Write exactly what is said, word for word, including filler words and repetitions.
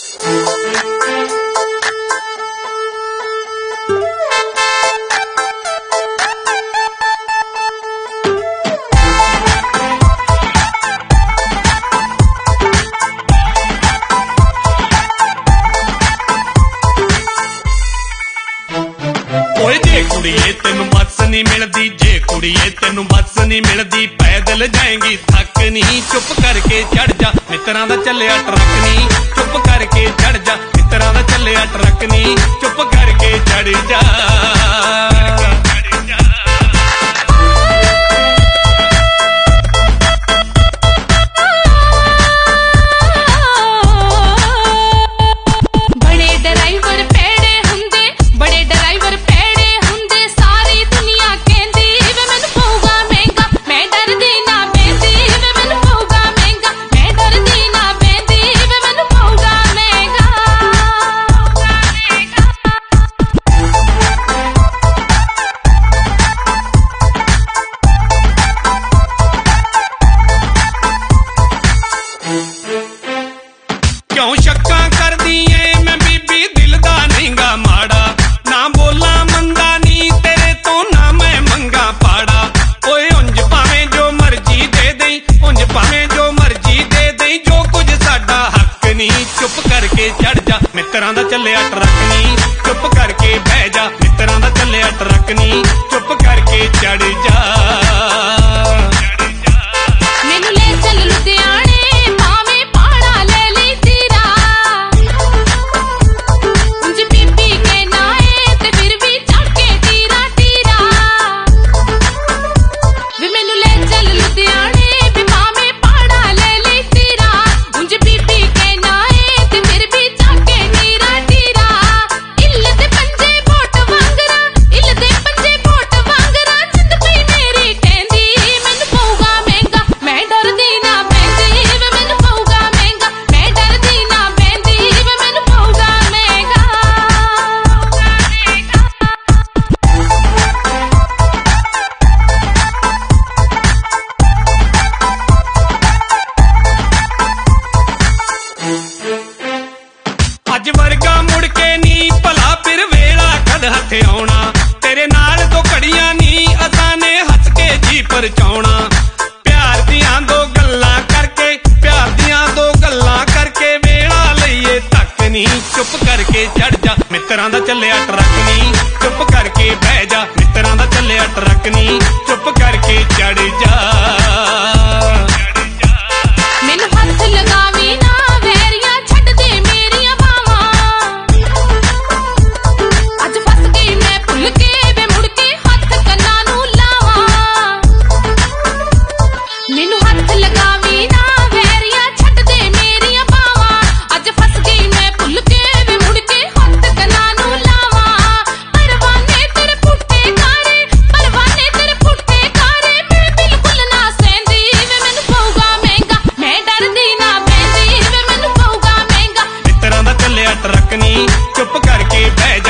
कुड़िए तेनू बस नहीं मिलती, जे कुड़िए तेनू बस नहीं मिलती, पैदल जाएंगी थक नहीं। चुप करके चढ़ जा मित्रां दा चलिया ट्रक नहीं, चुप करके चढ़ जा मित्रां दा चलिया ट्रक नहीं, चुप करके चढ़ जा। क्यों शक्कां कर दिए मैं बीबी दिल दा नहींगा माड़ा, ना बोला मंदा नी तेरे तो ना मैं मंगा पाड़ा। ओए उंज भावें जो मर्जी दे दई, उंज भावें जो मर्जी दे दई, जो कुछ साडा हक नहीं। चुप करके चढ़ जा मित्रां दा चलिया ट्रक नहीं, चुप करके बह जा मित्रां दा चलिया ट्रक नहीं, चुप करके चढ़ जा। अज वर्गा मुड़ के नी भला फिर वेला कद हथे आउणा, तेरे नाल दो घड़ियां नी असां ने हस के जी परचाउणा। प्यार दियां दो गल्लां करके, प्यार दियां दो गल्लां करके वेला लईए तक नी। चुप करके चढ़ जा मित्रां दा चलिया ट्रक नी, चुप करके बह जा मित्रां दा चलिया ट्रक नी, चुप करके चढ़ जा। मैनू हथ लगावी ना वैरिया छड्ड दे मेरिया बावां, अज फस गई मैं भुल के वे मुड़ के हथ कन्ना नू लावां। मैनू हथ लगावी ना वैरिया छड्ड दे मेरिया बावां, अज फस गई मैं भुल के वे मुड़ के हथ कन्ना नू लावां। परवाने तेरे पुट्टे कारे, परवाने तेरे पुट्टे कारे, मैं बिल्कुल ना सहंदी वे मैनू पऊगा महंगा, मैं डरदी ना बहंदी वे मैनू पऊगा महंगा। मित्रां दा चलिया ट्रक नी, चुप करके बह जा